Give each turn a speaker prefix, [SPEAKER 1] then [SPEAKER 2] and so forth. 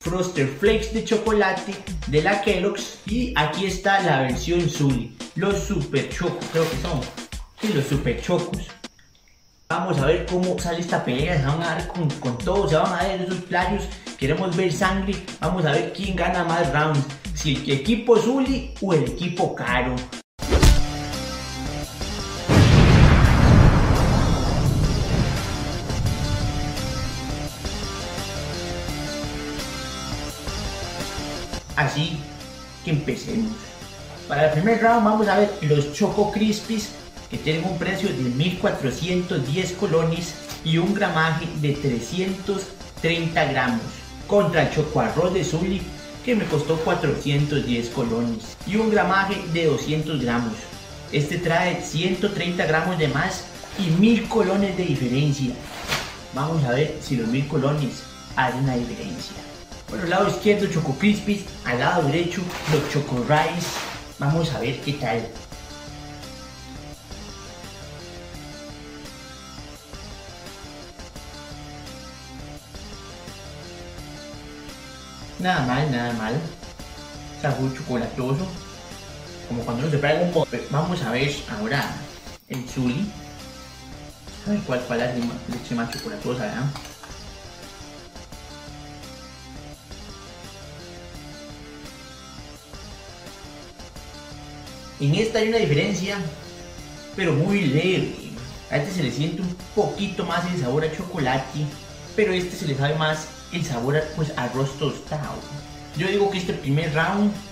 [SPEAKER 1] Frosted Flakes de chocolate de la Kellogg's. Y aquí está la versión Zully, los Super Chocos, creo que son. Sí, los Super Chocos. Vamos a ver cómo sale esta pelea, se van a dar con todo, se van a dar esos playos. Queremos ver sangre, vamos a ver quién gana más rounds, si el equipo Zully o el equipo Caro. Así que empecemos. Para el primer round vamos a ver los Choco Crispies, que tienen un precio de 1410 colones y un gramaje de 330 gramos, contra el Choco Arroz de Zully, que me costó 410 colones y un gramaje de 200 gramos. Este trae 130 gramos de más y 1000 colones de diferencia. Vamos a ver si los 1000 colones hacen una diferencia. Por el lado izquierdo Choco Crispies, al lado derecho los Choco Rice. Vamos a ver qué tal. Nada mal, nada mal. Sabor chocolatoso, como cuando uno se pega un poco. Vamos a ver ahora el Zully. A ver cuál es la leche más chocolatosa, ¿verdad? En esta hay una diferencia, pero muy leve. A este se le siente un poquito más el sabor a chocolate, pero este se le sabe más el sabor a, pues, arroz tostado. Yo digo que este primer round